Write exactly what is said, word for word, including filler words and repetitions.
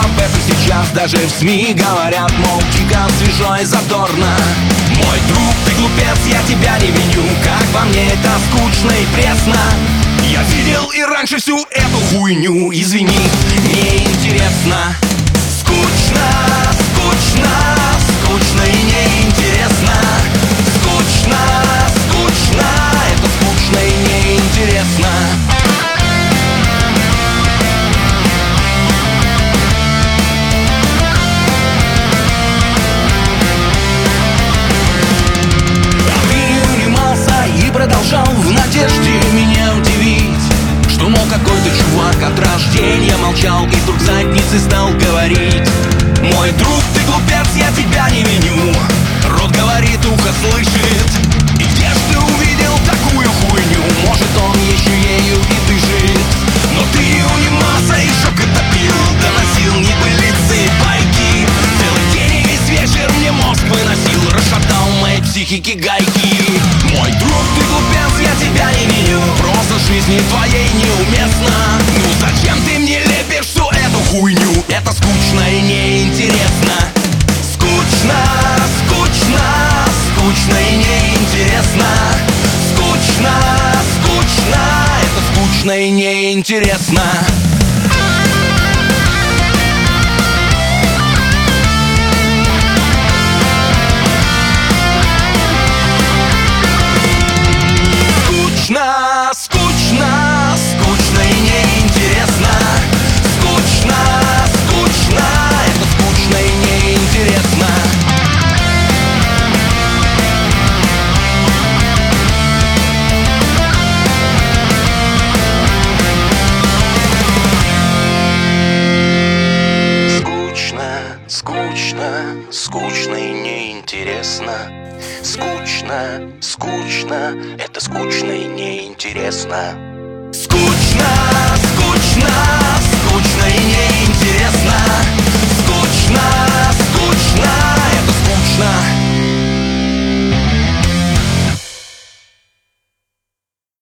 об этом сейчас даже в СМИ говорят, мол, дико, свежо и задорно. Мой друг, ты глупец, я тебя не виню, как по мне это скучно и пресно. Я видел и раньше всю эту хуйню, извини, мне интересно. Скучно, скучно, скучно и неинтересно. Скучно, скучно, это скучно и неинтересно. А ты не унимался и продолжал в надежде меня удивить, что, мол, какой-то чувак от рождения молчал и вдруг задницей стал говорить. Мой друг, ты глупец, я тебя не виню, рот говорит, ухо слышит. И где ж ты увидел такую хуйню? Может, он еще ею и дышит. Но ты не унимался и шокота пил, доносил небылицы и байки. Целый день и весь вечер мне мозг выносил, расшатал моей психики гайки. Мой друг, ты глупец, я тебя не виню, просто в жизни твоей неуместно. Ну зачем ты мне лепишь всю эту хуйню? Это скучно и неинтересно. Скучно, скучно, скучно и неинтересно. Скучно, скучно, это скучно и неинтересно. Скучно, скучно, скучно и неинтересно. Скучно, скучно, это скучно и неинтересно. Скучно, скучно, скучно и неинтересно. Скучно, скучно, это скучно и неинтересно. Скучно, скучно.